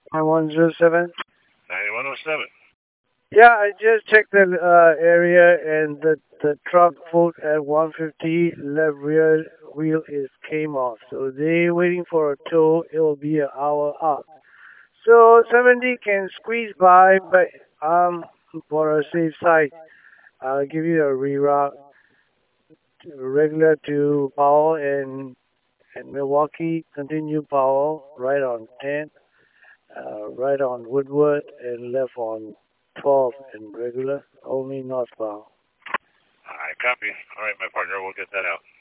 9107. 9107. Yeah, I just checked the area and the truck pulled at 150, left rear wheel is came off. So they waiting for a tow. It will be an hour up. So 70 can squeeze by, but for a safe side, I'll give you a reroute regular to Powell and Milwaukee. Continue Powell right on 10, right on Woodward, and left on 12 and regular only northbound. I copy. All right, my partner will get that out.